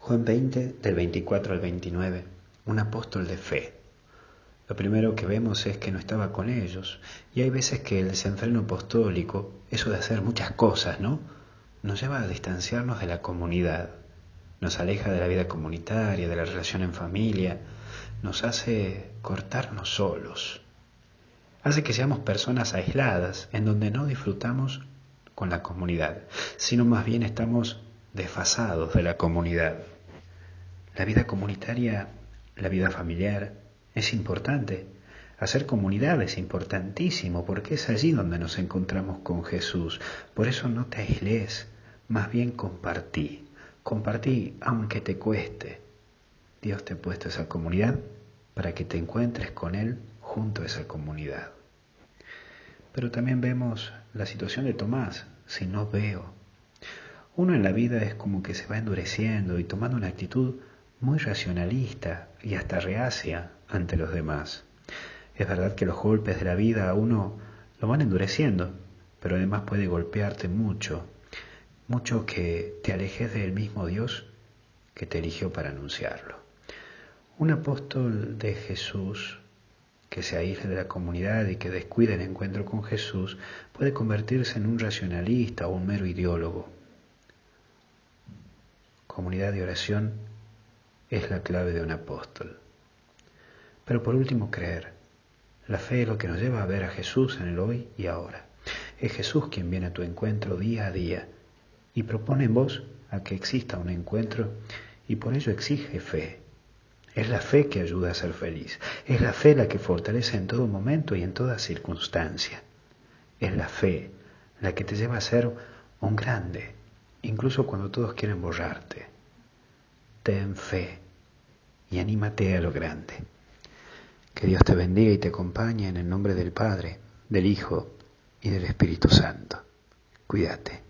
Juan 20, del 24 al 29, un apóstol de fe. Lo primero que vemos es que no estaba con ellos, y hay veces que el desenfreno apostólico, eso de hacer muchas cosas, ¿no?, nos lleva a distanciarnos de la comunidad, nos aleja de la vida comunitaria, de la relación en familia, nos hace cortarnos solos, hace que seamos personas aisladas, en donde no disfrutamos con la comunidad, sino más bien estamos desfasados de la comunidad. La vida comunitaria, la vida familiar, es importante. Hacer comunidad es importantísimo porque es allí donde nos encontramos con Jesús. Por eso no te aísles, más bien compartí. Compartí aunque te cueste. Dios te ha puesto esa comunidad para que te encuentres con Él junto a esa comunidad. Pero también vemos la situación de Tomás, si no veo. Uno en la vida es como que se va endureciendo y tomando una actitud muy racionalista y hasta reacia ante los demás. Es verdad que los golpes de la vida a uno lo van endureciendo, pero además puede golpearte mucho, mucho que te alejes del mismo Dios que te eligió para anunciarlo. Un apóstol de Jesús que se aísle de la comunidad y que descuide el encuentro con Jesús puede convertirse en un racionalista o un mero ideólogo. Comunidad de oración es la clave de un apóstol. Pero por último, creer. La fe es lo que nos lleva a ver a Jesús en el hoy y ahora. Es Jesús quien viene a tu encuentro día a día y propone en vos a que exista un encuentro y por ello exige fe. Es la fe que ayuda a ser feliz. Es la fe la que fortalece en todo momento y en toda circunstancia. Es la fe la que te lleva a ser un grande, incluso cuando todos quieren borrarte. Ten fe y anímate a lo grande. Que Dios te bendiga y te acompañe en el nombre del Padre, del Hijo y del Espíritu Santo. Cuídate.